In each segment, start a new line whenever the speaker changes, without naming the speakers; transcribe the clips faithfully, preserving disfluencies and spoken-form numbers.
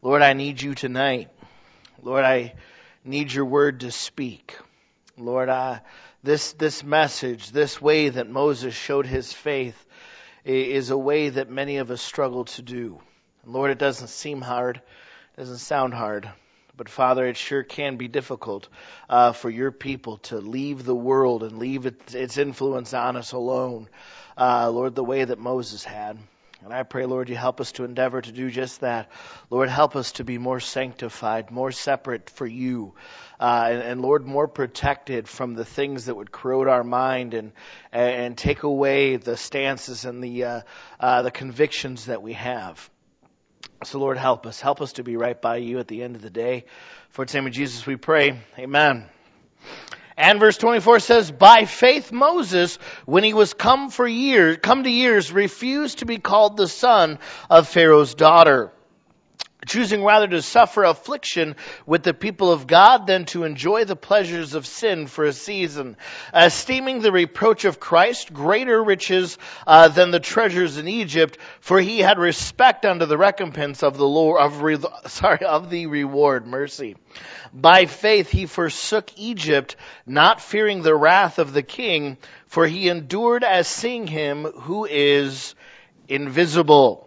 Lord, I need you tonight. Lord, I need your word to speak. Lord, I, this, this message, this way that Moses showed his faith is a way that many of us struggle to do. Lord, it doesn't seem hard. It doesn't sound hard. But Father, it sure can be difficult uh, for your people to leave the world and leave it, its influence on us alone. Uh, Lord, the way that Moses had. And I pray, Lord, you help us to endeavor to do just that. Lord, help us to be more sanctified, more separate for you. Uh, and, and Lord, more protected from the things that would corrode our mind and and take away the stances and the uh, uh, the convictions that we have. So Lord, help us. Help us to be right by you at the end of the day. For the name of Jesus we pray. Amen. And verse twenty-four says, by faith Moses, when he was come for years, come to years, refused to be called the son of Pharaoh's daughter, choosing rather to suffer affliction with the people of God than to enjoy the pleasures of sin for a season, esteeming the reproach of Christ greater riches uh, than the treasures in Egypt, for he had respect unto the recompense of the Lord, of re, sorry of the reward. Mercy. By faith he forsook Egypt, not fearing the wrath of the king, for he endured as seeing him who is invisible.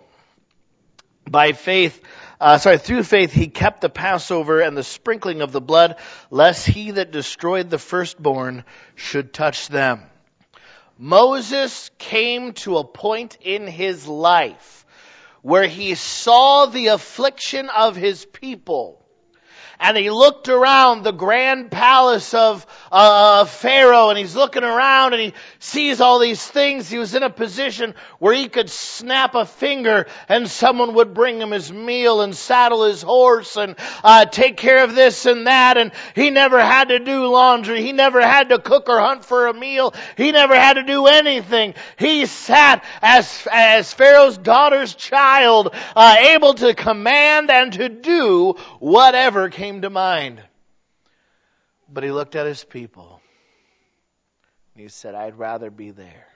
By faith, uh, sorry, through faith he kept the Passover and the sprinkling of the blood, lest he that destroyed the firstborn should touch them. Moses came to a point in his life where he saw the affliction of his people. And he looked around the grand palace of uh, Pharaoh, and he's looking around and he sees all these things. He was in a position where he could snap a finger and someone would bring him his meal and saddle his horse and uh, take care of this and that. And he never had to do laundry. He never had to cook or hunt for a meal. He never had to do anything. He sat as, as Pharaoh's daughter's child, uh, able to command and to do whatever came to mind. But he looked at his people and he said, I'd rather be there.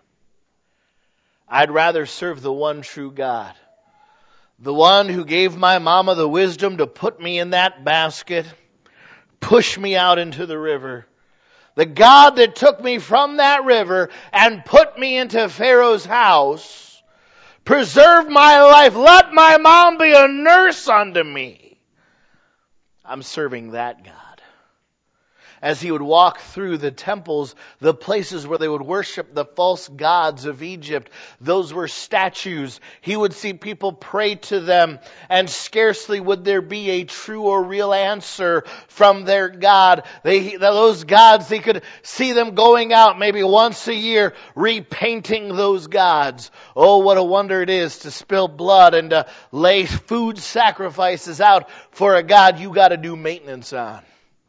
I'd rather serve the one true God. The one who gave my mama the wisdom to put me in that basket, push me out into the river. The God that took me from that river and put me into Pharaoh's house, preserved my life, let my mom be a nurse unto me. I'm serving that God. As he would walk through the temples, the places where they would worship the false gods of Egypt, those were statues. He would see people pray to them, and scarcely would there be a true or real answer from their God. They, those gods, they could see them going out maybe once a year, repainting those gods. Oh, what a wonder it is to spill blood and to lay food sacrifices out for a God you got to do maintenance on.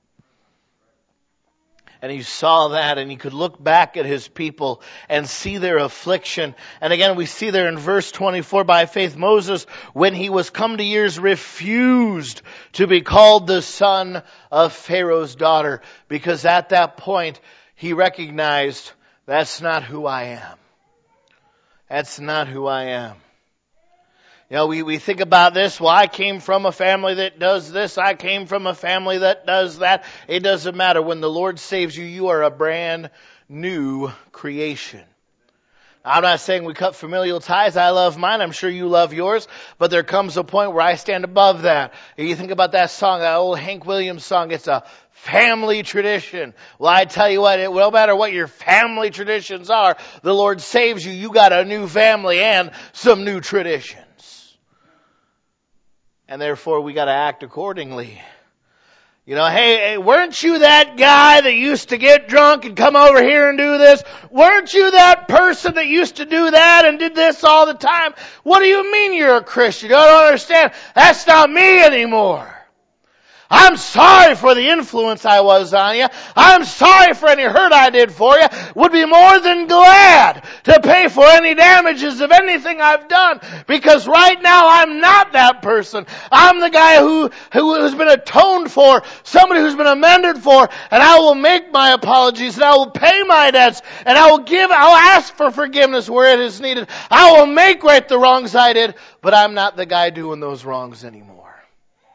And he saw that, and he could look back at his people and see their affliction. And again, we see there in verse twenty-four, by faith Moses, when he was come to years, refused to be called the son of Pharaoh's daughter. Because at that point, he recognized, that's not who I am. That's not who I am. You know, we, we think about this. Well, I came from a family that does this. I came from a family that does that. It doesn't matter. When the Lord saves you, you are a brand new creation. I'm not saying we cut familial ties. I love mine. I'm sure you love yours. But there comes a point where I stand above that. You think about that song, that old Hank Williams song. It's a family tradition. Well, I tell you what, it no matter what your family traditions are, the Lord saves you. You got a new family and some new traditions. And therefore, we got to act accordingly. You know, hey, hey, weren't you that guy that used to get drunk and come over here and do this? Weren't you that person that used to do that and did this all the time? What do you mean you're a Christian? You don't understand. That's not me anymore. I'm sorry for the influence I was on you. I'm sorry for any hurt I did for you. Would be more than glad to pay for any damages of anything I've done. Because right now I'm not that person. I'm the guy who, who has been atoned for, somebody who's been amended for, and I will make my apologies, and I will pay my debts, and I will give, I'll ask for forgiveness where it is needed. I will make right the wrongs I did, but I'm not the guy doing those wrongs anymore.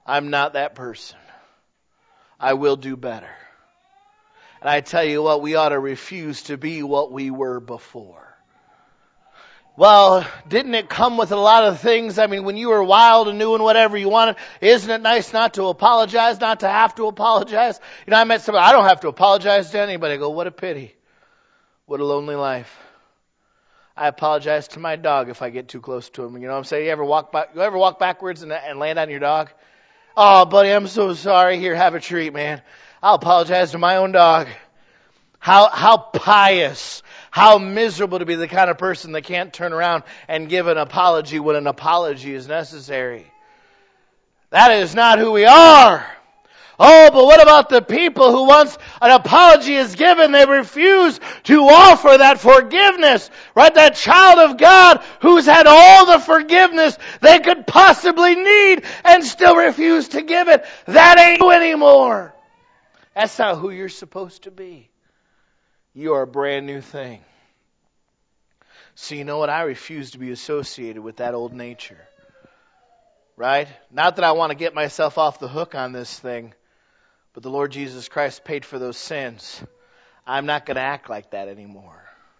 I'm not that person. I will do better. And I tell you what, we ought to refuse to be what we were before. Well, didn't it come with a lot of things? I mean, when you were wild and doing whatever you wanted, isn't it nice not to apologize, not to have to apologize? You know, I met somebody, I don't have to apologize to anybody. I go, what a pity. What a lonely life. I apologize to my dog if I get too close to him. You know what I'm saying? You ever walk back, you ever walk backwards and, and land on your dog? Oh, buddy, I'm so sorry. Here, have a treat, man. I'll apologize to my own dog. How, how pious, how miserable to be the kind of person that can't turn around and give an apology when an apology is necessary. That is not who we are. Oh, but what about the people who once an apology is given, they refuse to offer that forgiveness, right? That child of God who's had all the forgiveness they could possibly need and still refuse to give it. That ain't you anymore. That's not who you're supposed to be. You are a brand new thing. So you know what? I refuse to be associated with that old nature. Right? Not that I want to get myself off the hook on this thing, but the Lord Jesus Christ paid for those sins. I'm not going to act like that anymore.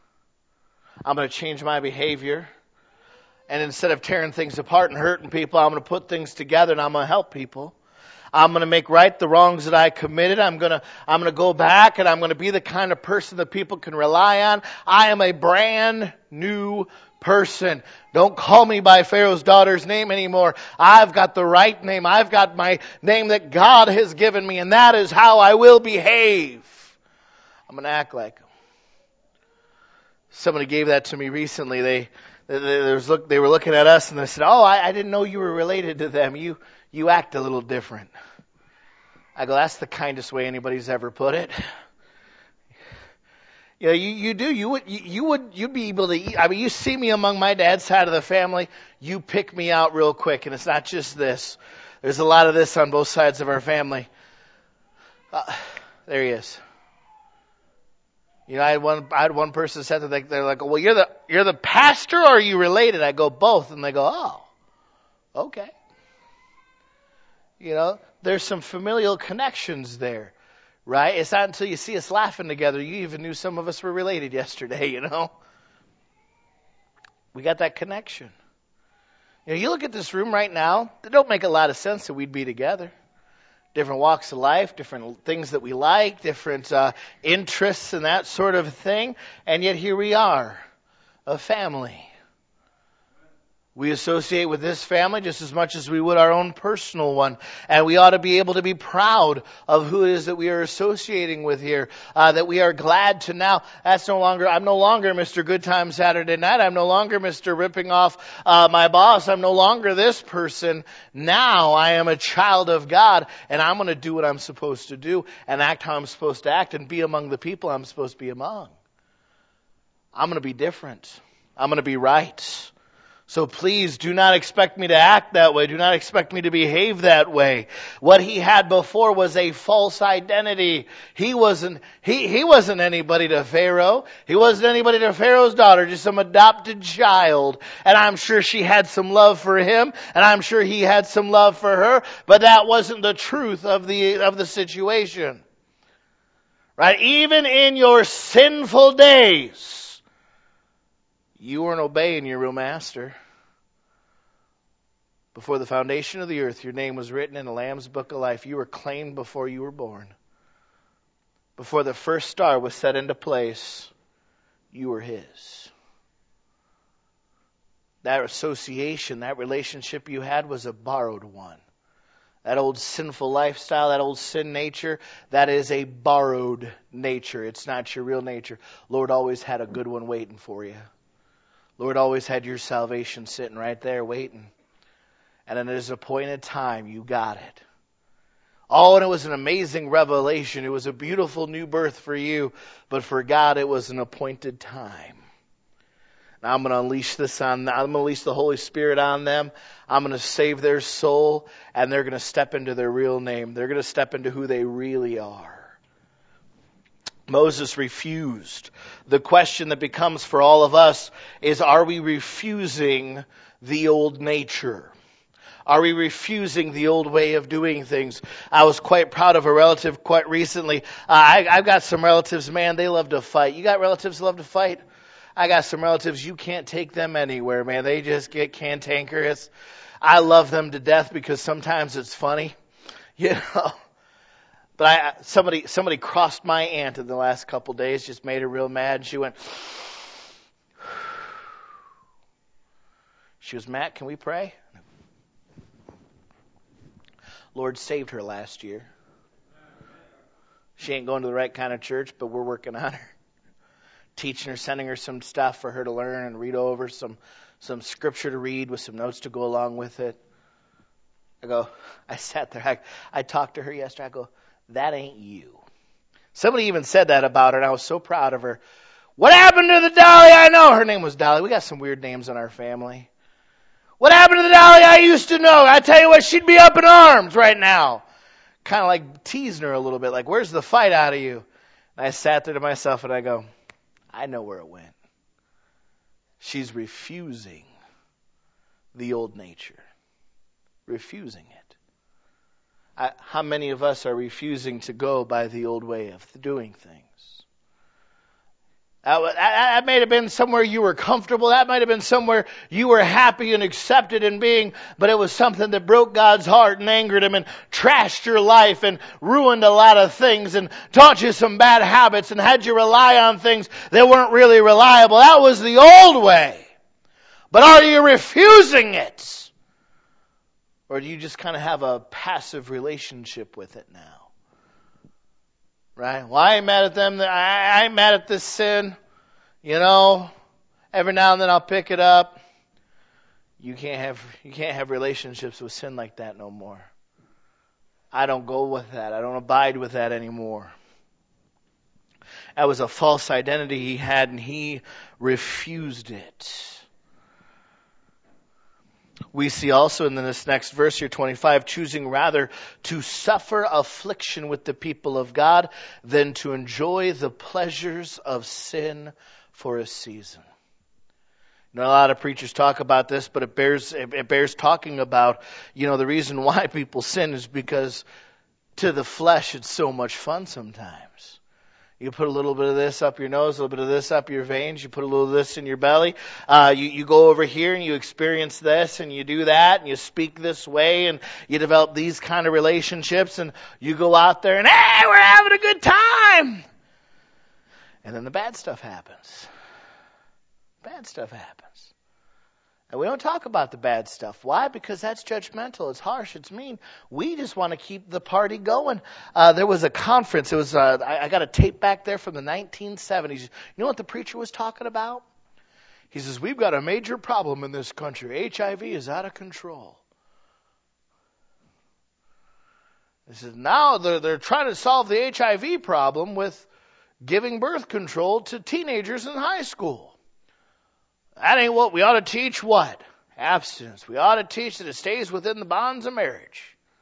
I'm going to change my behavior. And instead of tearing things apart and hurting people, I'm going to put things together and I'm going to help people. I'm going to make right the wrongs that I committed. I'm going to, I'm going to go back and I'm going to be the kind of person that people can rely on. I am a brand new person. Don't call me by Pharaoh's daughter's name anymore. I've got the right name. I've got my name that God has given me, and that is how I will behave. I'm going to act like him. Somebody gave that to me recently. They, they, they, was look, they were looking at us and they said, oh, I, I didn't know you were related to them. You, you act a little different. I go, that's the kindest way anybody's ever put it. You know, you, you do, you would, you, you would, you'd be able to, I mean, you see me among my dad's side of the family, you pick me out real quick. And it's not just this. There's a lot of this on both sides of our family. Uh, there he is. You know, I had one, I had one person said that they, they're like, well, you're the, you're the pastor or are you related? I go, both. And they go, oh, okay. You know, there's some familial connections there, right? It's not until you see us laughing together, you even knew some of us were related yesterday, you know? We got that connection. You know, you look at this room right now, it don't make a lot of sense that we'd be together. Different walks of life, different things that we like, different uh, interests and that sort of thing. And yet here we are, a family. We associate with this family just as much as we would our own personal one. And we ought to be able to be proud of who it is that we are associating with here. Uh, that we are glad to now, that's no longer, I'm no longer Mister Good Time Saturday Night. I'm no longer Mister Ripping Off uh, my boss. I'm no longer this person. Now I am a child of God and I'm going to do what I'm supposed to do and act how I'm supposed to act and be among the people I'm supposed to be among. I'm going to be different. I'm going to be right. So please do not expect me to act that way. Do not expect me to behave that way. What he had before was a false identity. He wasn't, he, he wasn't anybody to Pharaoh. He wasn't anybody to Pharaoh's daughter, just some adopted child. And I'm sure she had some love for him, and I'm sure he had some love for her, but that wasn't the truth of the, of the situation. Right? Even in your sinful days, you weren't obeying your real master. Before the foundation of the earth, your name was written in the Lamb's Book of Life. You were claimed before you were born. Before the first star was set into place, you were his. That association, that relationship you had was a borrowed one. That old sinful lifestyle, that old sin nature, that is a borrowed nature. It's not your real nature. Lord always had a good one waiting for you. Lord always had your salvation sitting right there waiting. And at his appointed time, you got it. Oh, and it was an amazing revelation. It was a beautiful new birth for you. But for God, it was an appointed time. Now I'm going to unleash this on, I'm going to unleash the Holy Spirit on them. I'm going to save their soul. And they're going to step into their real name. They're going to step into who they really are. Moses refused. The question that becomes for all of us is, are we refusing the old nature? Are we refusing the old way of doing things? I was quite proud of a relative quite recently. Uh, I, I've got some relatives, man, they love to fight. You got relatives that love to fight? I got some relatives, you can't take them anywhere, man. They just get cantankerous. I love them to death because sometimes it's funny, you know. But I, somebody, somebody crossed my aunt in the last couple of days, just made her real mad. She went, she was, Matt, can we pray? Lord saved her last year. She ain't going to the right kind of church, but we're working on her. Teaching her, sending her some stuff for her to learn and read over, some some scripture to read with some notes to go along with it. I go, I sat there, I, I talked to her yesterday, I go, that ain't you. Somebody even said that about her, and I was so proud of her. What happened to the Dolly I know? Her name was Dolly. We got some weird names in our family. What happened to the Dolly I used to know? I tell you what, she'd be up in arms right now. Kind of like teasing her a little bit, like, where's the fight out of you? And I sat there to myself and I go, I know where it went. She's refusing the old nature. Refusing it. I, how many of us are refusing to go by the old way of doing things? That, that, that might have been somewhere you were comfortable. That might have been somewhere you were happy and accepted in being, but it was something that broke God's heart and angered Him and trashed your life and ruined a lot of things and taught you some bad habits and had you rely on things that weren't really reliable. That was the old way. But are you refusing it? Or do you just kind of have a passive relationship with it now? Right? Well, I ain't mad at them. I ain't mad at this sin. You know, every now and then I'll pick it up. You can't have you can't have relationships with sin like that no more. I don't go with that. I don't abide with that anymore. That was a false identity he had, and he refused it. We see also in this next verse here, twenty-five, choosing rather to suffer affliction with the people of God than to enjoy the pleasures of sin for a season. You know, a lot of preachers talk about this, but it bears it bears talking about, you know, the reason why people sin is because to the flesh it's so much fun sometimes. You put a little bit of this up your nose, a little bit of this up your veins. You put a little of this in your belly. Uh, you, you go over here and you experience this and you do that and you speak this way and you develop these kind of relationships and you go out there and, hey, we're having a good time. And then the bad stuff happens. Bad stuff happens. And we don't talk about the bad stuff. Why? Because that's judgmental. It's harsh. It's mean. We just want to keep the party going. Uh, there was a conference. It was. Uh, I, I got a tape back there from the nineteen seventies. You know what the preacher was talking about? He says, we've got a major problem in this country. H I V is out of control. He says, now they're, they're trying to solve the H I V problem with giving birth control to teenagers in high school. That ain't what we ought to teach. What? Abstinence. We ought to teach that it stays within the bonds of marriage.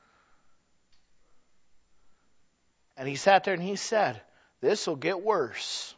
And he sat there and he said, this will get worse.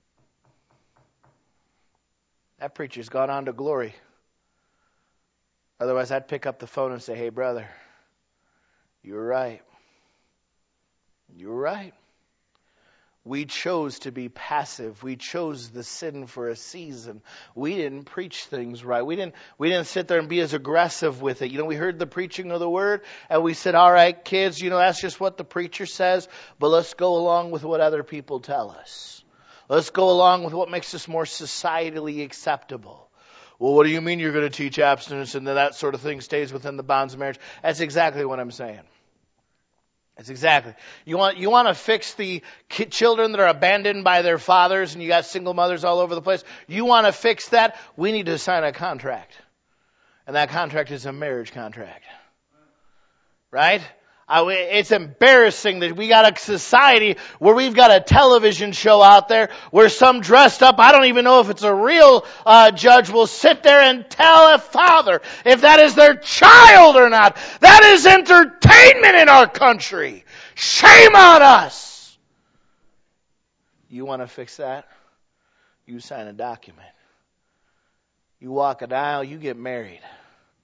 That preacher's gone on to glory. Otherwise, I'd pick up the phone and say, hey, brother, you were right. You were right. We chose to be passive. We chose the sin for a season. We didn't preach things right. We didn't, we didn't sit there and be as aggressive with it. You know, we heard the preaching of the word and we said, all right, kids, you know, that's just what the preacher says, but let's go along with what other people tell us. Let's go along with what makes us more societally acceptable. Well, what do you mean you're going to teach abstinence and then that sort of thing stays within the bonds of marriage? That's exactly what I'm saying. That's exactly. You want you want to fix the kid, children that are abandoned by their fathers and you got single mothers all over the place. You want to fix that? We need to sign a contract. And that contract is a marriage contract. Right? Uh, it's embarrassing that we got a society where we've got a television show out there where some dressed up, I don't even know if it's a real uh, judge, will sit there and tell a father if that is their child or not. That is entertainment in our country. Shame on us. You want to fix that? You sign a document. You walk an aisle, you get married.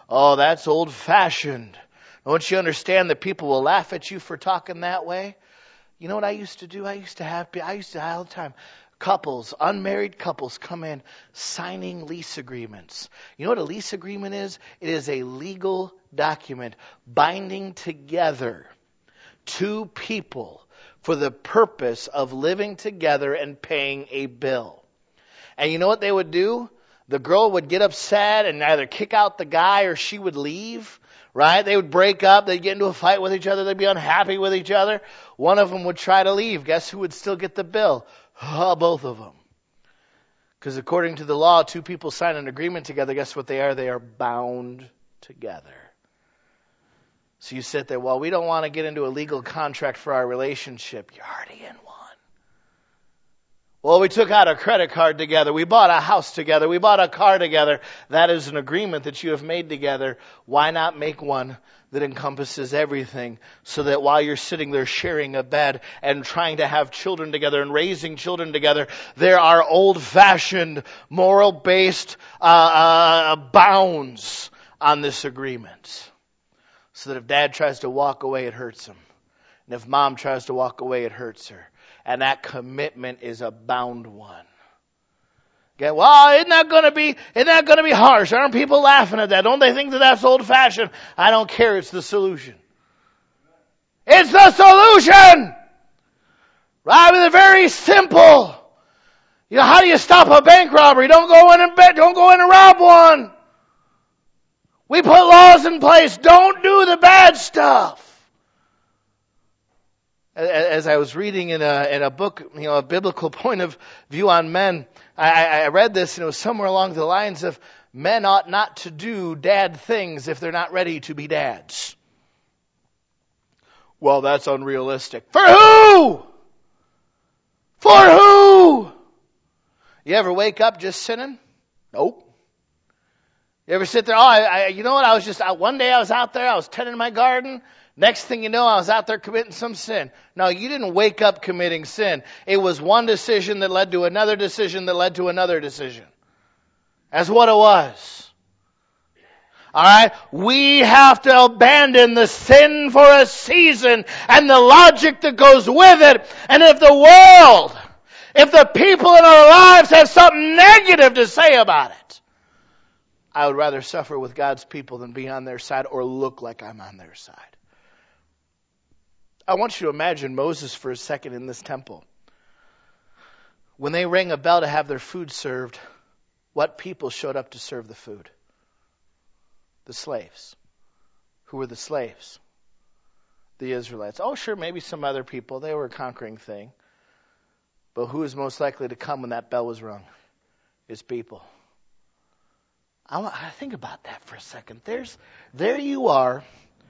Oh, that's old-fashioned. Don't you understand that people will laugh at you for talking that way? You know what I used to do? I used to have, I used to all the time, couples, unmarried couples come in signing lease agreements. You know what a lease agreement is? It is a legal document binding together two people for the purpose of living together and paying a bill. And you know what they would do? The girl would get upset and either kick out the guy or she would leave. Right? They would break up. They'd get into a fight with each other. They'd be unhappy with each other. One of them would try to leave. Guess who would still get the bill? Oh, both of them. Because according to the law, two people sign an agreement together. Guess what they are? They are bound together. So you sit there, well, we don't want to get into a legal contract for our relationship. You're already in one. Well, we took out a credit card together. We bought a house together. We bought a car together. That is an agreement that you have made together. Why not make one that encompasses everything so that while you're sitting there sharing a bed and trying to have children together and raising children together, there are old-fashioned, moral-based uh, uh, bounds on this agreement. So that if dad tries to walk away, it hurts him. And if mom tries to walk away, it hurts her. And that commitment is a bound one. Okay, well, isn't that going to be, isn't that going to be harsh? Aren't people laughing at that? Don't they think that that's old-fashioned? I don't care. It's the solution. It's the solution! Right? It's very simple. You know, how do you stop a bank robbery? Don't go in and bet, don't go in and rob one. We put laws in place. Don't do the bad stuff. As I was reading in a in a book, you know, a biblical point of view on men, I, I read this and it was somewhere along the lines of men ought not to do dad things if they're not ready to be dads. Well, that's unrealistic. For who? For who? You ever wake up just sinning? Nope. You ever sit there, oh, I, I, you know what, I was just, I, one day I was out there, I was tending my garden. Next thing you know, I was out there committing some sin. No, you didn't wake up committing sin. It was one decision that led to another decision that led to another decision. That's what it was. Alright? We have to abandon the sin for a season and the logic that goes with it. And if the world, if the people in our lives have something negative to say about it, I would rather suffer with God's people than be on their side or look like I'm on their side. I want you to imagine Moses for a second in this temple. When they rang a bell to have their food served, what people showed up to serve the food? The slaves. Who were the slaves? The Israelites. Oh, sure, maybe some other people. They were a conquering thing. But who is most likely to come when that bell was rung? His people. I want to think about that for a second. There's, there you are.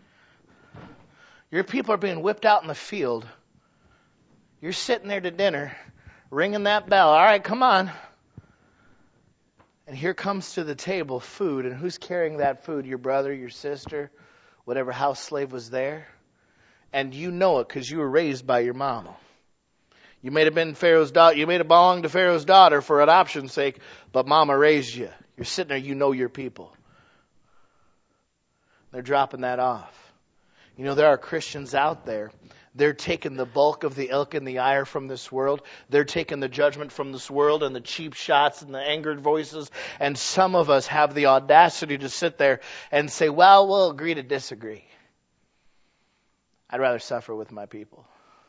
Your people are being whipped out in the field. You're sitting there to dinner, ringing that bell. All right, come on. And here comes to the table food. And who's carrying that food? Your brother, your sister, whatever house slave was there. And you know it because you were raised by your mama. You may have been Pharaoh's daughter. You may have belonged to Pharaoh's daughter for adoption's sake, but mama raised you. You're sitting there, you know your people. They're dropping that off. You know, there are Christians out there. They're taking the bulk of the ilk and the ire from this world. They're taking the judgment from this world and the cheap shots and the angered voices. And some of us have the audacity to sit there and say, well, we'll agree to disagree. I'd rather suffer with my people.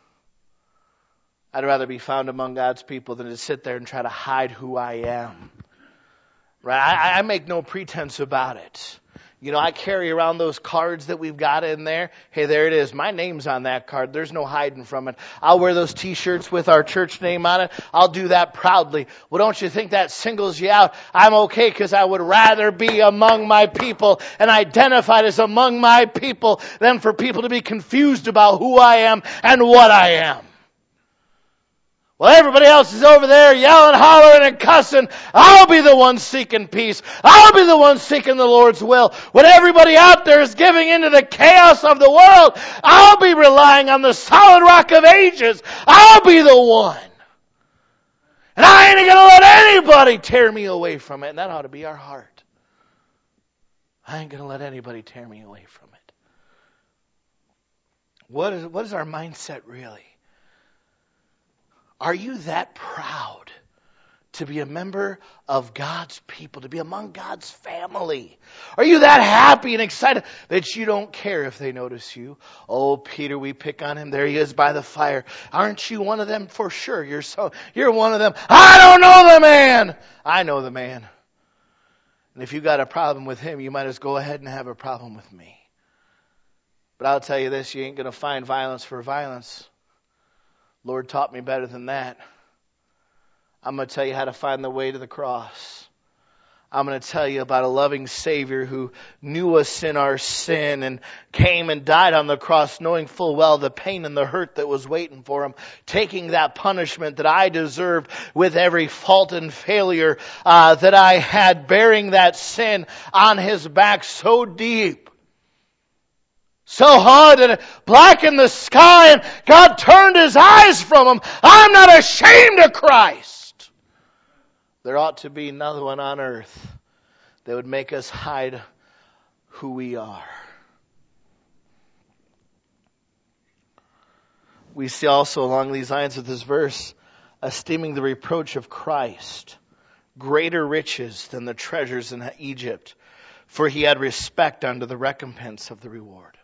I'd rather be found among God's people than to sit there and try to hide who I am. Right? I, I make no pretense about it. You know, I carry around those cards that we've got in there. Hey, there it is. My name's on that card. There's no hiding from it. I'll wear those t-shirts with our church name on it. I'll do that proudly. Well, don't you think that singles you out? I'm okay because I would rather be among my people and identified as among my people than for people to be confused about who I am and what I am. Well, everybody else is over there yelling, hollering, and cussing. I'll be the one seeking peace. I'll be the one seeking the Lord's will. When everybody out there is giving into the chaos of the world, I'll be relying on the solid rock of ages. I'll be the one. And I ain't going to let anybody tear me away from it. And that ought to be our heart. I ain't going to let anybody tear me away from it. What is, what is our mindset really? Are you that proud to be a member of God's people, to be among God's family? Are you that happy and excited that you don't care if they notice you? Oh, Peter, we pick on him. There he is by the fire. Aren't you one of them? For sure. You're so, you're one of them. I don't know the man. I know the man. And if you got a problem with him, you might as well go ahead and have a problem with me. But I'll tell you this, you ain't going to find violence for violence. Lord taught me better than that. I'm going to tell you how to find the way to the cross. I'm going to tell you about a loving Savior who knew us in our sin and came and died on the cross knowing full well the pain and the hurt that was waiting for him, taking that punishment that I deserved with every fault and failure uh, that I had, bearing that sin on his back so deep, so hard that it blackened the sky and God turned his eyes from him. I'm not ashamed of Christ. There ought to be another one on earth that would make us hide who we are. We see also along these lines of this verse, esteeming the reproach of Christ greater riches than the treasures in Egypt, for he had respect unto the recompense of the reward.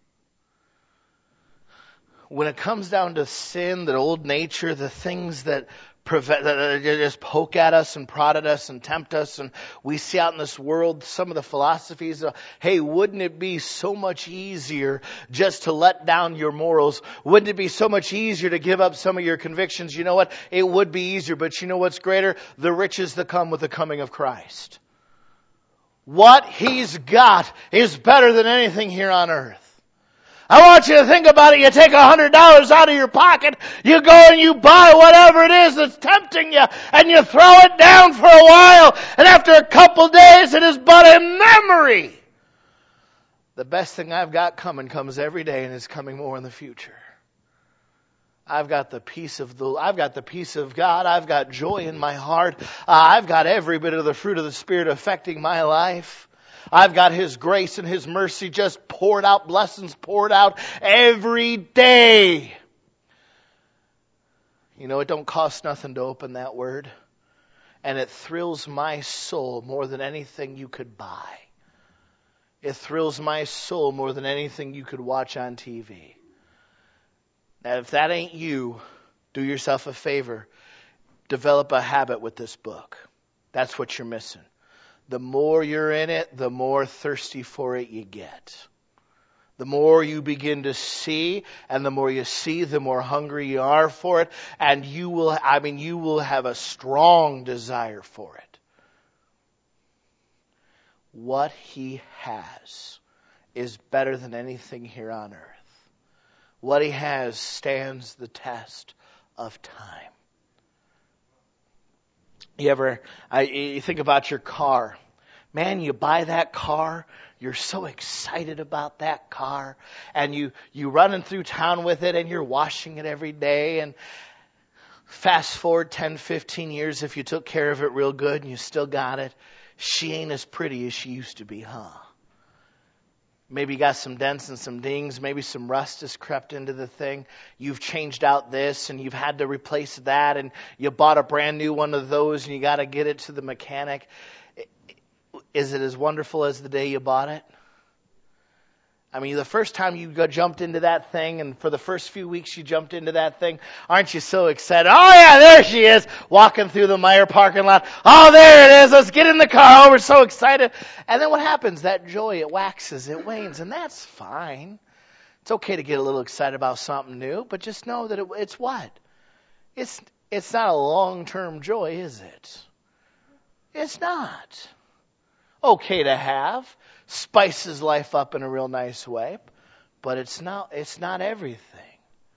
When it comes down to sin, the old nature, the things that prevent, that just poke at us and prod at us and tempt us, and we see out in this world some of the philosophies of, hey, wouldn't it be so much easier just to let down your morals? Wouldn't it be so much easier to give up some of your convictions? You know what? It would be easier, but you know what's greater? The riches that come with the coming of Christ. What He's got is better than anything here on earth. I want you to think about it. You take a hundred dollars out of your pocket, you go and you buy whatever it is that's tempting you, and you throw it down for a while, and after a couple days it is but a memory. The best thing I've got coming comes every day, and is coming more in the future. I've got the peace of the, I've got the peace of God. I've got joy in my heart. Uh, I've got every bit of the fruit of the Spirit affecting my life. I've got His grace and His mercy just poured out, blessings poured out every day. You know, it don't cost nothing to open that Word. And it thrills my soul more than anything you could buy. It thrills my soul more than anything you could watch on T V. Now, if that ain't you, do yourself a favor. Develop a habit with this book. That's what you're missing. The more you're in it, the more thirsty for it you get. The more you begin to see, and the more you see, the more hungry you are for it. And you will, I mean, you will have a strong desire for it. What He has is better than anything here on earth. What He has stands the test of time. You ever, I, you think about your car. Man, you buy that car, you're so excited about that car, and you, you running through town with it, and you're washing it every day, and fast forward ten, fifteen years, if you took care of it real good and you still got it, she ain't as pretty as she used to be, huh? Maybe you got some dents and some dings. Maybe some rust has crept into the thing. You've changed out this and you've had to replace that, and you bought a brand new one of those and you got to get it to the mechanic. Is it as wonderful as the day you bought it? I mean, the first time you go, jumped into that thing, and for the first few weeks you jumped into that thing, aren't you so excited? Oh yeah, there she is, walking through the Meijer parking lot. Oh, there it is. Let's get in the car. Oh, we're so excited. And then what happens? That joy, it waxes, it wanes, and that's fine. It's okay to get a little excited about something new, but just know that it, it's what? It's it's not a long-term joy, is it? It's not. Okay to have. Spices life up in a real nice way, but it's not, it's not everything.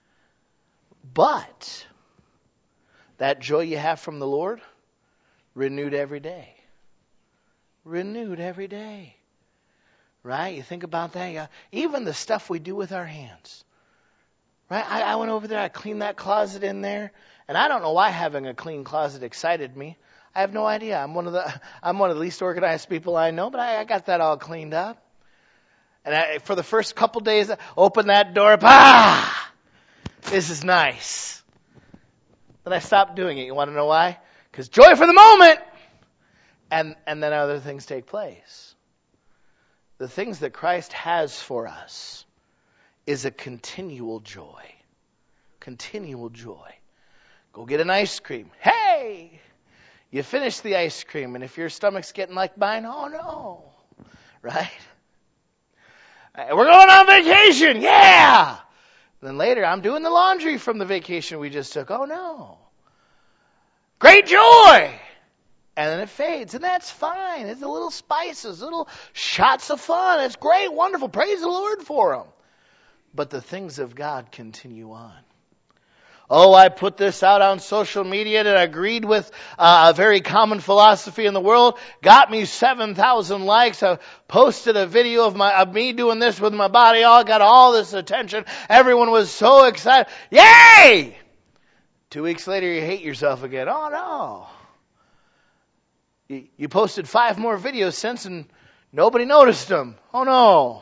But that joy you have from the Lord, renewed every day. Renewed every day. Right? You think about that. Yeah. Even the stuff we do with our hands. Right? I, I went over there, I cleaned that closet in there, and I don't know why having a clean closet excited me. I have no idea. I'm one of the I'm one of the least organized people I know, but I, I got that all cleaned up. And I, for the first couple days, I opened that door. Ah, this is nice. Then I stopped doing it. You want to know why? Because joy for the moment, and and then other things take place. The things that Christ has for us is a continual joy. Continual joy. Go get an ice cream. Hey! You finish the ice cream, and if your stomach's getting like mine, oh no. Right? We're going on vacation. Yeah! Then later, I'm doing the laundry from the vacation we just took. Oh no. Great joy! And then it fades, and that's fine. It's a little spices, little shots of fun. It's great, wonderful. Praise the Lord for them. But the things of God continue on. Oh, I put this out on social media and I agreed with uh, a very common philosophy in the world. Got me seven thousand likes. I posted a video of my of me doing this with my body. All got all this attention. Everyone was so excited. Yay! Two weeks later, you hate yourself again. Oh, no. You, you posted five more videos since and nobody noticed them. Oh, no.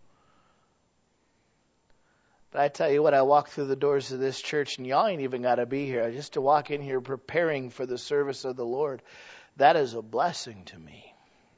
But I tell you what, I walk through the doors of this church, and y'all ain't even got to be here. Just to walk in here preparing for the service of the Lord, that is a blessing to me.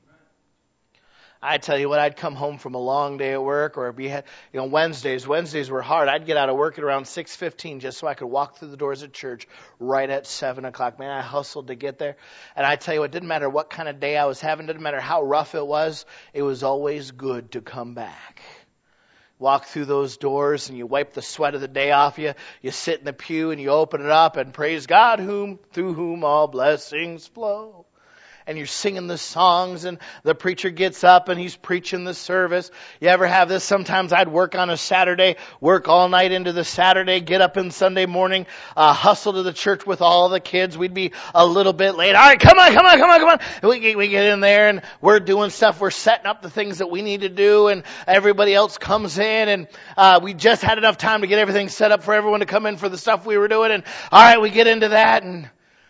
I tell you what, I'd come home from a long day at work, or be, you know, Wednesdays. Wednesdays were hard. I'd get out of work at around six fifteen just so I could walk through the doors of church right at seven o'clock. Man, I hustled to get there. And I tell you what, it didn't matter what kind of day I was having, didn't matter how rough it was, it was always good to come back. Walk through those doors and you wipe the sweat of the day off you. You sit in the pew and you open it up and praise God, whom through whom all blessings flow. And you're singing the songs and the preacher gets up and he's preaching the service. You ever have this? Sometimes I'd work on a Saturday, work all night into the Saturday, get up in Sunday morning, uh, hustle to the church with all the kids. We'd be a little bit late. All right, come on, come on, come on, come on. And we get, we get in there and we're doing stuff. We're setting up the things that we need to do and everybody else comes in and uh, we just had enough time to get everything set up for everyone to come in for the stuff we were doing. And all right, we get into that and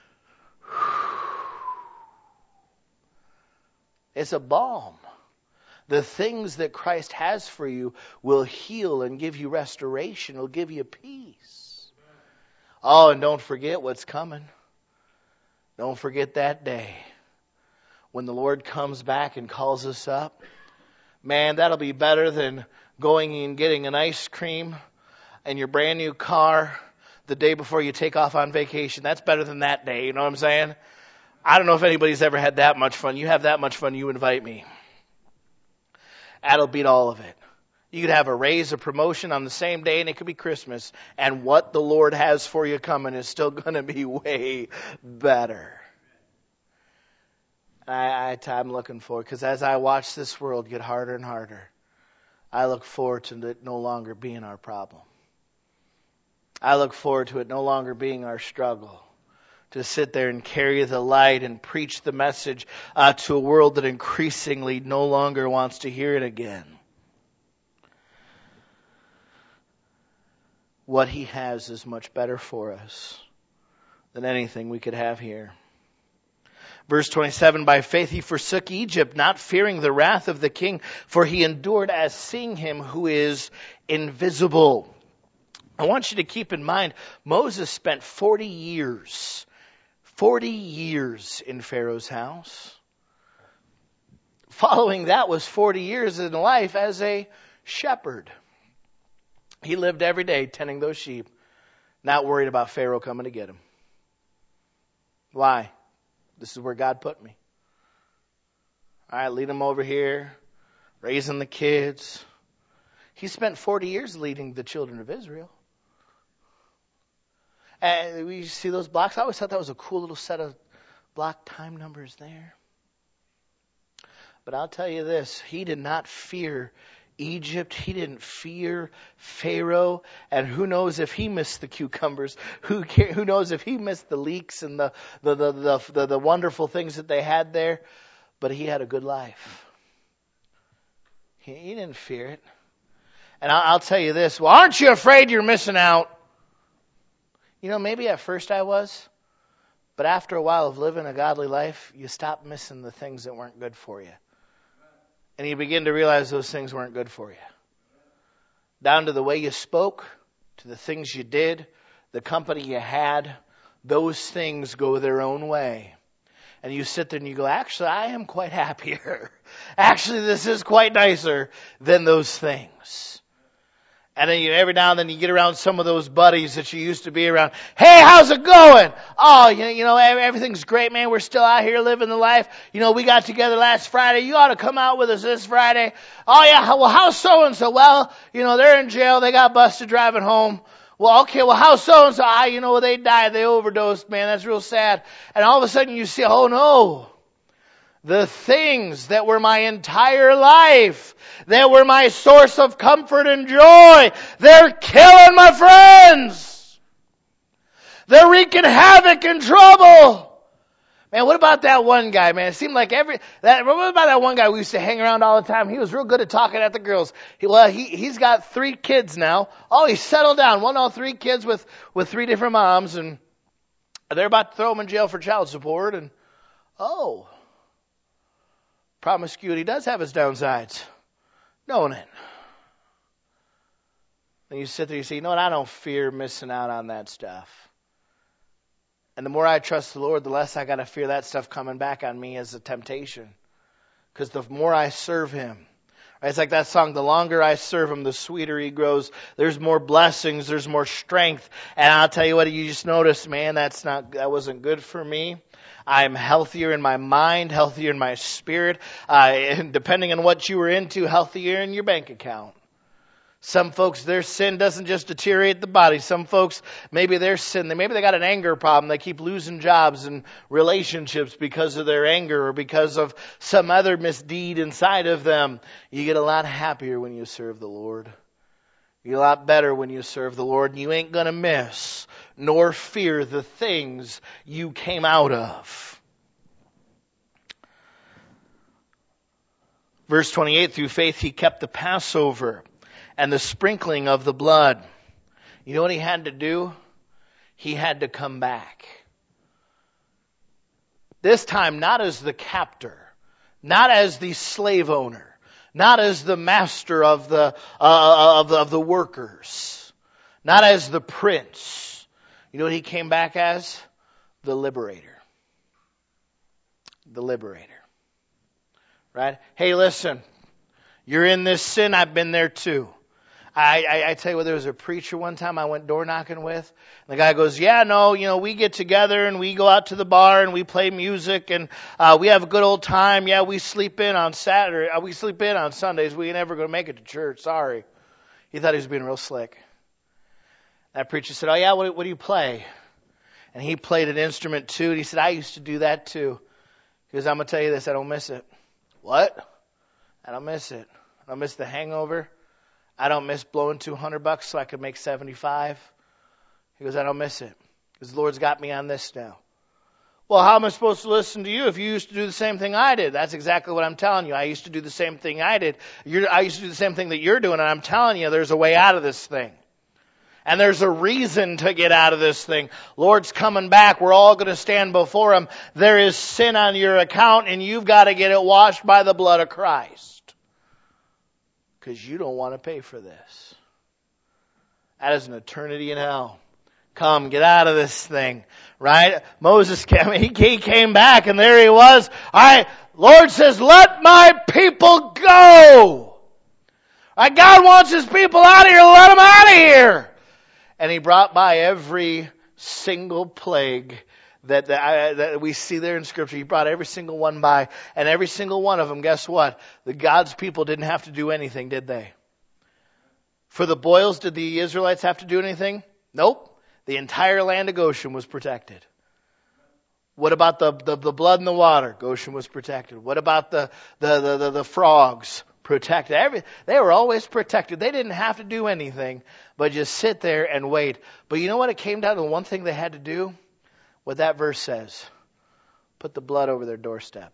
it's a balm. The things that Christ has for you will heal and give you restoration, will give you peace. Oh, and don't forget what's coming. Don't forget that day when the Lord comes back and calls us up. Man, that'll be better than going and getting an ice cream and your brand new car the day before you take off on vacation. That's better than that day, you know what I'm saying? I don't know if anybody's ever had that much fun. You have that much fun, you invite me. That'll beat all of it. You could have a raise, a promotion on the same day, and it could be Christmas. And what the Lord has for you coming is still going to be way better. I, I, I'm looking forward, because as I watch this world get harder and harder, I look forward to it no longer being our problem. I look forward to it no longer being our struggle. To sit there and carry the light and preach the message uh, to a world that increasingly no longer wants to hear it again. What He has is much better for us than anything we could have here. Verse twenty-seven, by faith he forsook Egypt, not fearing the wrath of the king, for he endured as seeing him who is invisible. I want you to keep in mind, Moses spent forty years Forty years in Pharaoh's house. Following that was forty years in life as a shepherd. He lived every day tending those sheep, not worried about Pharaoh coming to get him. Why? This is where God put me. All right, lead him over here, raising the kids. He spent forty years leading the children of Israel. And we see those blocks. I always thought that was a cool little set of block time numbers there. But I'll tell you this, he did not fear Egypt. He didn't fear Pharaoh. And who knows if he missed the cucumbers? Who who knows if he missed the leeks and the the, the, the, the, the wonderful things that they had there? But he had a good life. He, he didn't fear it. And I'll, I'll tell you this, well, aren't you afraid you're missing out? You know, maybe at first I was, But after a while of living a godly life, you stop missing the things that weren't good for you. And you begin to realize those things weren't good for you. Down to the way you spoke, to the things you did, the company you had, those things go their own way. And you sit there and you go, actually, I am quite happier. Actually, this is quite nicer than those things. And then you, every now and then you get around some of those buddies that you used to be around. Hey, how's it going? Oh, you know, you know, everything's great, man. We're still out here living the life. You know, we got together last Friday. You ought to come out with us this Friday. Oh, yeah, well, how's so-and-so? Well, you know, they're in jail. They got busted driving home. Well, okay, well, how's so-and-so? Ah, you know, they died. They overdosed, man. That's real sad. And all of a sudden you see, oh, no. The things that were my entire life, that were my source of comfort and joy, they're killing my friends. They're wreaking havoc and trouble. Man, what about that one guy, man? It seemed like every, that, what about that one guy we used to hang around all the time? He was real good at talking at the girls. He, well, he, he's got three kids now. Oh, he's settled down. One, all three kids with, with three different moms, and they're about to throw him in jail for child support, and, oh. Promiscuity does have its downsides, don't it? And you sit there and you say, you know what, I don't fear missing out on that stuff. And the more I trust the Lord, the less I got to fear that stuff coming back on me as a temptation. Because the more I serve Him, right? It's like that song, the longer I serve Him, the sweeter He grows. There's more blessings, there's more strength. And I'll tell you what, you just noticed, man, that's not, that wasn't good for me. I'm healthier in my mind, healthier in my spirit, uh, and depending on what you were into, healthier in your bank account. Some folks, their sin doesn't just deteriorate the body. Some folks, maybe their sin, maybe they got an anger problem. They keep losing jobs and relationships because of their anger or because of some other misdeed inside of them. You get a lot happier when you serve the Lord. You get a lot better when you serve the Lord, and you ain't going to miss nor fear the things you came out of. Verse twenty-eight, through faith he kept the Passover and the sprinkling of the blood. You know what he had to do? He had to come back. This time not as the captor, not as the slave owner, not as the master of the, uh, of the, of the workers, not as the prince. You know what he came back as? The liberator. The liberator. Right? Hey, listen. You're in this sin. I've been there too. I, I, I tell you what, there was a preacher one time I went door knocking with. And the guy goes, yeah, no, you know, we get together and we go out to the bar and we play music and uh, we have a good old time. Yeah, we sleep in on Saturday. Uh, we sleep in on Sundays. We ain't never going to make it to church. Sorry. He thought he was being real slick. That preacher said, oh yeah, what, what do you play? And he played an instrument too. And he said, I used to do that too. He goes, I'm going to tell you this, I don't miss it. What? I don't miss it. I don't miss the hangover. I don't miss blowing two hundred bucks so I could make seventy-five. He goes, I don't miss it. Because the Lord's got me on this now. Well, how am I supposed to listen to you if you used to do the same thing I did? That's exactly what I'm telling you. I used to do the same thing I did. You're, I used to do the same thing that you're doing, and I'm telling you there's a way out of this thing. And there's a reason to get out of this thing. Lord's coming back. We're all going to stand before Him. There is sin on your account, and you've got to get it washed by the blood of Christ. Because you don't want to pay for this. That is an eternity in hell. Come, get out of this thing. Right? Moses came, he came back, and there he was. All right, Lord says, let my people go. All right, God wants His people out of here. Let them out of here. And He brought by every single plague that, that, that we see there in Scripture. He brought every single one by. And every single one of them, guess what? The God's people didn't have to do anything, did they? For the boils, did the Israelites have to do anything? Nope. The entire land of Goshen was protected. What about the, the, the blood in the water? Goshen was protected. What about the, the, the, the, the frogs? Protected. Every, they were always protected. They didn't have to do anything but just sit there and wait. But you know what? It came down to the one thing they had to do? What that verse says. Put the blood over their doorstep.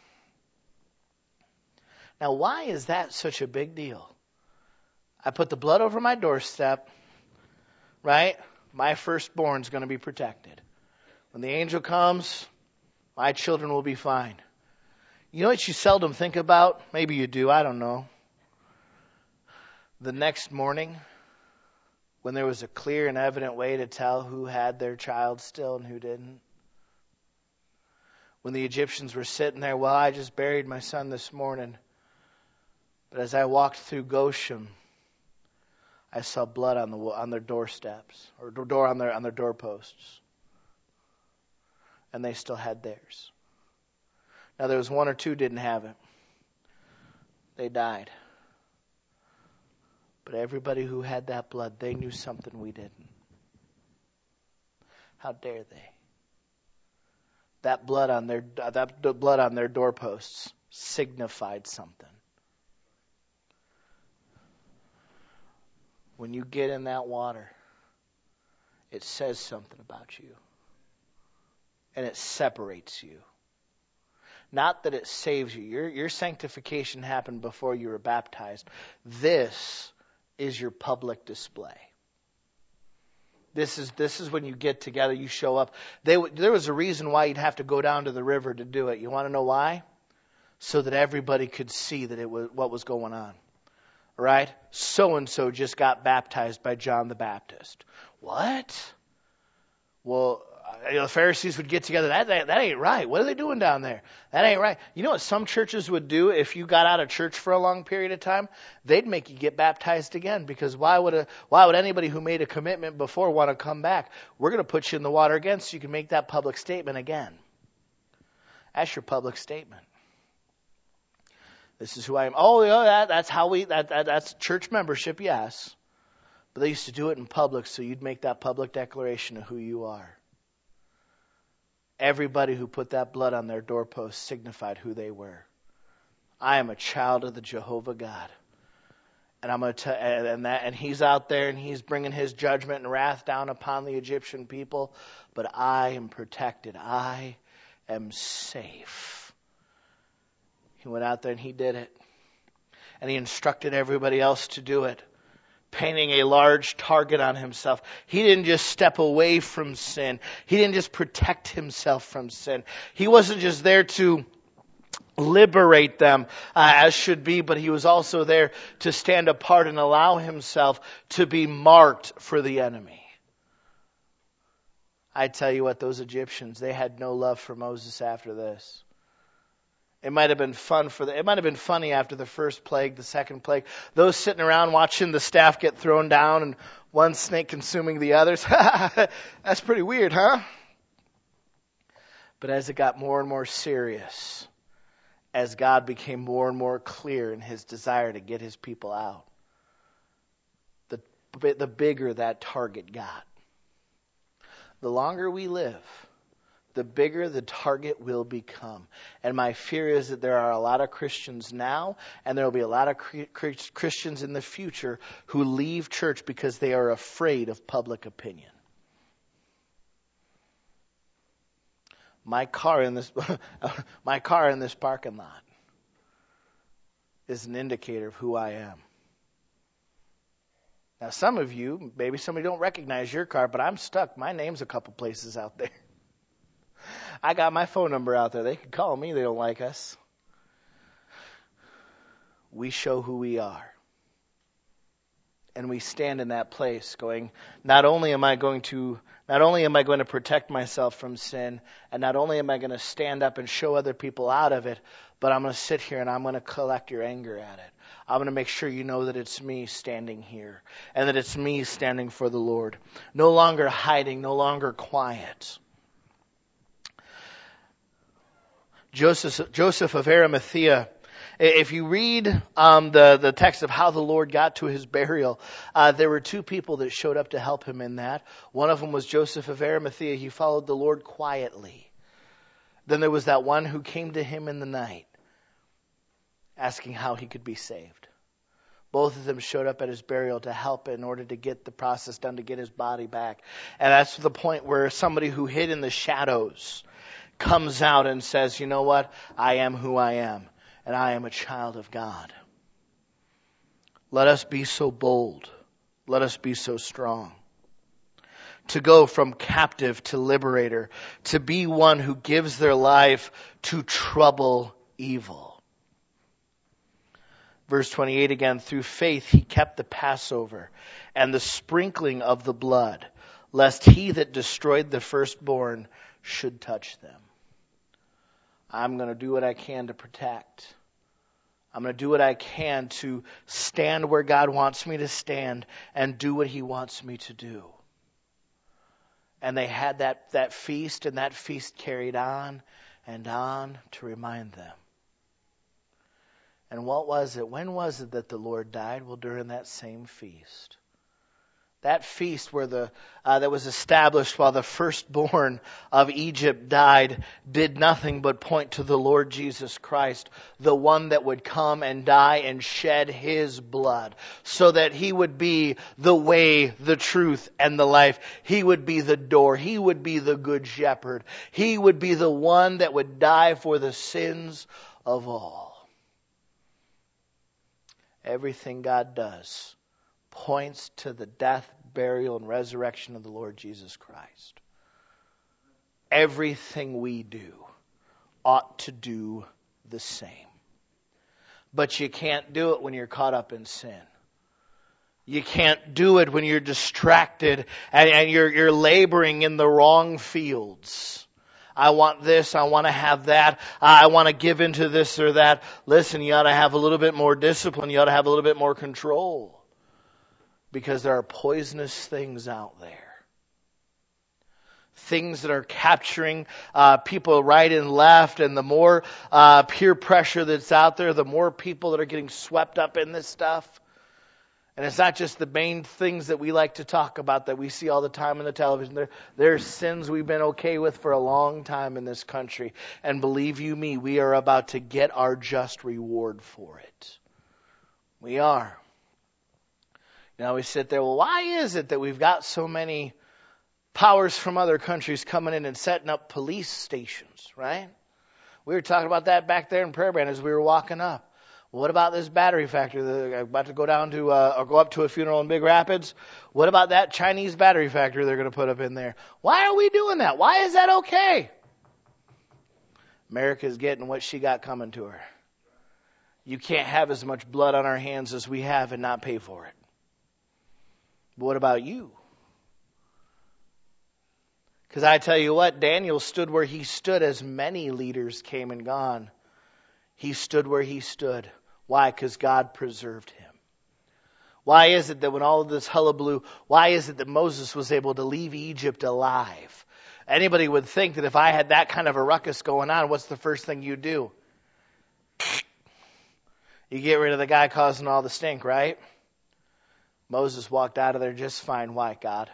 Now, why is that such a big deal? I put the blood over my doorstep, right? My firstborn's going to be protected. When the angel comes, my children will be fine. You know what you seldom think about? Maybe you do, I don't know. The next morning, when there was a clear and evident way to tell who had their child still and who didn't. When the Egyptians were sitting there, well, I just buried my son this morning. But as I walked through Goshen, I saw blood on the on their doorsteps, or door on their on their doorposts. And they still had theirs. Now there was one or two didn't have it. They died. But everybody who had that blood, they knew something we didn't. How dare they? That blood on their that blood on their doorposts signified something. When you get in that water, it says something about you. And it separates you. Not that it saves you. Your, your sanctification happened before you were baptized. This is your public display. This is this is when you get together, you show up. They, there was a reason why you'd have to go down to the river to do it. You want to know why? So that everybody could see that it was what was going on. Right? So-and-so just got baptized by John the Baptist. What? Well, you know, the Pharisees would get together. That, that, that ain't right. What are they doing down there? That ain't right. You know what some churches would do if you got out of church for a long period of time? They'd make you get baptized again, because why would a, why would anybody who made a commitment before want to come back? We're going to put you in the water again so you can make that public statement again. That's your public statement. This is who I am. Oh, yeah, that, that's how we, that, that that's church membership, yes. But they used to do it in public, so you'd make that public declaration of who you are. Everybody who put that blood on their doorpost signified who they were. I am a child of the Jehovah God. And I'm going to tell, and that, and he's out there and he's bringing his judgment and wrath down upon the Egyptian people. But I am protected. I am safe. He went out there and he did it. And he instructed everybody else to do it, painting a large target on himself. He didn't just step away from sin. He didn't just protect himself from sin. He wasn't just there to liberate them uh, as should be, but he was also there to stand apart and allow himself to be marked for the enemy. I tell you what, those Egyptians, they had no love for Moses after this. It might have been fun for the, it might have been funny after the first plague, the second plague. Those sitting around watching the staff get thrown down and one snake consuming the others. That's pretty weird, huh? But as it got more and more serious, as God became more and more clear in his desire to get his people out, the, the bigger that target got. The longer we live, the bigger the target will become. And my fear is that there are a lot of Christians now, and there will be a lot of Christians in the future who leave church because they are afraid of public opinion. My car in this my car in this parking lot is an indicator of who I am. Now, some of you, maybe somebody don't recognize your car, but I'm stuck. My name's a couple places out there. I got my phone number out there. They can call me. They don't like us. We show who we are. And we stand in that place going, not only am I going to, not only am I going to protect myself from sin, and not only am I going to stand up and show other people out of it, but I'm going to sit here and I'm going to collect your anger at it. I'm going to make sure you know that it's me standing here and that it's me standing for the Lord. No longer hiding, no longer quiet. Joseph, Joseph of Arimathea, if you read um, the, the text of how the Lord got to his burial, uh, there were two people that showed up to help him in that. One of them was Joseph of Arimathea. He followed the Lord quietly. Then there was that one who came to him in the night, asking how he could be saved. Both of them showed up at his burial to help in order to get the process done, to get his body back. And that's the point where somebody who hid in the shadows comes out and says, you know what? I am who I am, and I am a child of God. Let us be so bold. Let us be so strong. to go from captive to liberator, to be one who gives their life to trouble evil. Verse twenty-eight again, through faith he kept the Passover and the sprinkling of the blood, lest he that destroyed the firstborn should touch them. I'm going to do what I can to protect. I'm going to do what I can to stand where God wants me to stand and do what he wants me to do. And they had that, that feast, and that feast carried on and on to remind them. And what was it? When was it that the Lord died? Well, during that same feast. That feast where the uh, that was established while the firstborn of Egypt died did nothing but point to the Lord Jesus Christ, the one that would come and die and shed his blood so that he would be the way, the truth, and the life. He would be the door. He would be the good shepherd. He would be the one that would die for the sins of all. Everything God does points to the death, burial, and resurrection of the Lord Jesus Christ. Everything we do ought to do the same. But you can't do it when you're caught up in sin. You can't do it when you're distracted and, and you're, you're laboring in the wrong fields. I want this, I want to have that, I want to give into this or that. Listen, you ought to have a little bit more discipline. You ought to have a little bit more control. Because there are poisonous things out there. Things that are capturing uh, people right and left. And the more uh, peer pressure that's out there, the more people that are getting swept up in this stuff. And it's not just the main things that we like to talk about that we see all the time on the television. There, there's sins we've been okay with for a long time in this country. And believe you me, we are about to get our just reward for it. We are. Now we sit there, well, why is it that we've got so many powers from other countries coming in and setting up police stations, right? We were talking about that back there in prayer band as we were walking up. Well, what about this battery factory? They're about to go down to, uh, or go up to a funeral in Big Rapids. What about that Chinese battery factory they're going to put up in there? Why are we doing that? Why is that okay? America's getting what she got coming to her. You can't have as much blood on our hands as we have and not pay for it. But what about you? Because I tell you what, Daniel stood where he stood as many leaders came and gone. He stood where he stood. Why? Because God preserved him. Why is it that when all of this hullabaloo, why is it that Moses was able to leave Egypt alive? Anybody would think that if I had that kind of a ruckus going on, what's the first thing you do? You get rid of the guy causing all the stink, right? Moses walked out of there just fine. Why, God?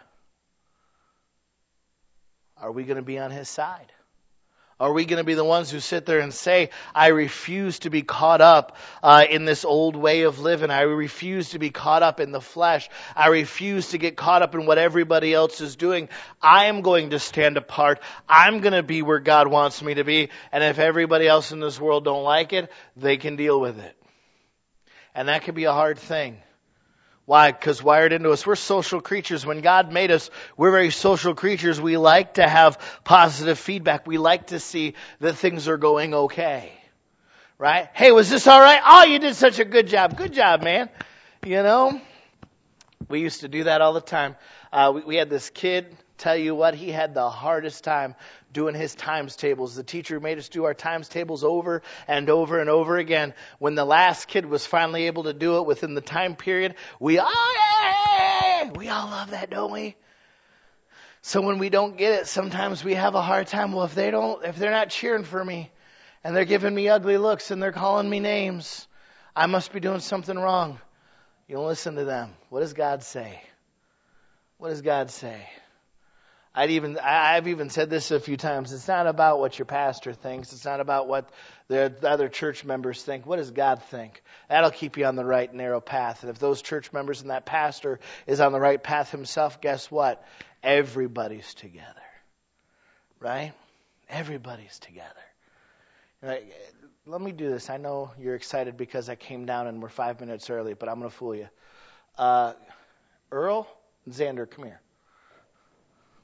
Are we going to be on his side? Are we going to be the ones who sit there and say, I refuse to be caught up uh, in this old way of living. I refuse to be caught up in the flesh. I refuse to get caught up in what everybody else is doing. I am going to stand apart. I'm going to be where God wants me to be. And if everybody else in this world don't like it, they can deal with it. And that can be a hard thing. Why? Because wired into us, we're social creatures. When God made us, we're very social creatures. We like to have positive feedback. We like to see that things are going okay. Right? Hey, was this all right? Oh, you did such a good job. Good job, man. You know? We used to do that all the time. Uh, we, we had this kid, tell you what, he had the hardest time doing his times tables. The teacher made us do our times tables over and over and over again. When the last kid was finally able to do it within the time period, we, oh, yeah, we all love that, don't we? So when we don't get it, sometimes we have a hard time. Well, if they don't, if they're not cheering for me and they're giving me ugly looks and they're calling me names, I must be doing something wrong. You don't listen to them. What does God say? What does God say? I'd even, I've even said this a few times. It's not about what your pastor thinks. It's not about what the other church members think. What does God think? That'll keep you on the right narrow path. And if those church members and that pastor is on the right path himself, guess what? Everybody's together. Right? Everybody's together. Right? Let me do this. I know you're excited because I came down and we're five minutes early, but I'm going to fool you. Uh, Earl and Xander, come here.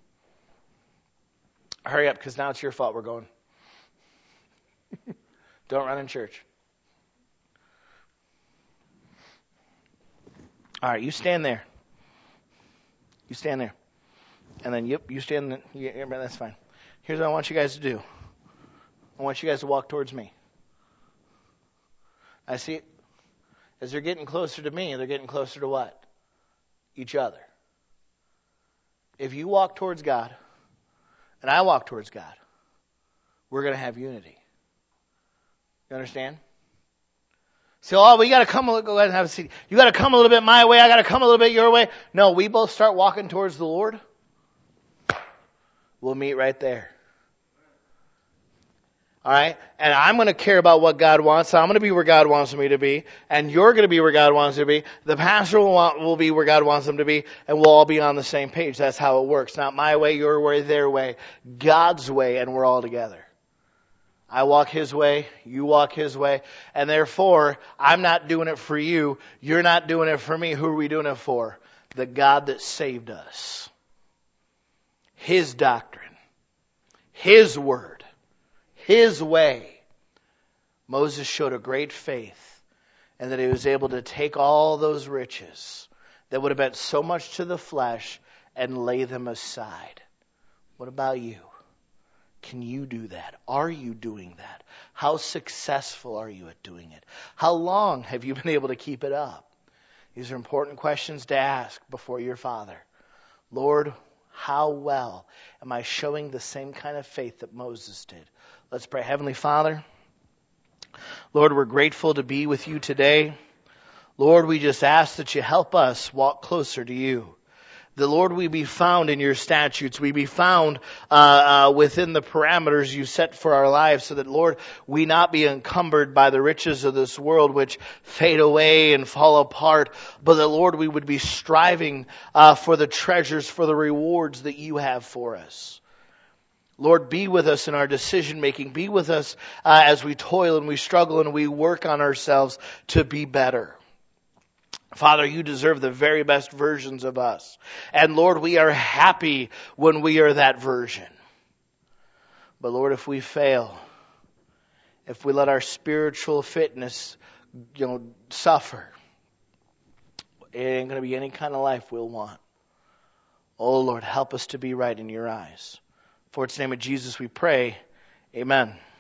hurry up, because now it's your fault we're going. Don't run in church. All right, you stand there. You stand there. And then, yep, you stand there. Yeah, that's fine. Here's what I want you guys to do. I want you guys to walk towards me. I see it. As they're getting closer to me, they're getting closer to what? Each other. If you walk towards God, and I walk towards God, we're going to have unity. You understand? So, oh, we got to come a little, go ahead and have a seat. You got to come a little bit my way. I got to come a little bit your way. No, we both start walking towards the Lord. We'll meet right there. All right? And I'm going to care about what God wants. So I'm going to be where God wants me to be. And you're going to be where God wants you to be. The pastor will, want, will be where God wants him to be. And we'll all be on the same page. That's how it works. Not my way, your way, their way. God's way, and we're all together. I walk His way, you walk His way, and therefore, I'm not doing it for you, you're not doing it for me. Who are we doing it for? The God that saved us. His doctrine. His word. His way. Moses showed a great faith, and that he was able to take all those riches that would have meant so much to the flesh and lay them aside. What about you? Can you do that? Are you doing that? How successful are you at doing it? How long have you been able to keep it up? These are important questions to ask before your Father. Lord, how well am I showing the same kind of faith that Moses did? Let's pray. Heavenly Father, Lord, we're grateful to be with you today. Lord, we just ask that you help us walk closer to you. The Lord, we be found in your statutes. We be found uh, uh, within the parameters you set for our lives, so that, Lord, we not be encumbered by the riches of this world which fade away and fall apart, but that, Lord, we would be striving uh, for the treasures, for the rewards that you have for us. Lord, be with us in our decision making. Be with us uh, as we toil and we struggle and we work on ourselves to be better. Father, you deserve the very best versions of us. And Lord, we are happy when we are that version. But Lord, if we fail, if we let our spiritual fitness, you know, suffer, it ain't going to be any kind of life we'll want. Oh Lord, help us to be right in your eyes. For it's the name of Jesus we pray. Amen.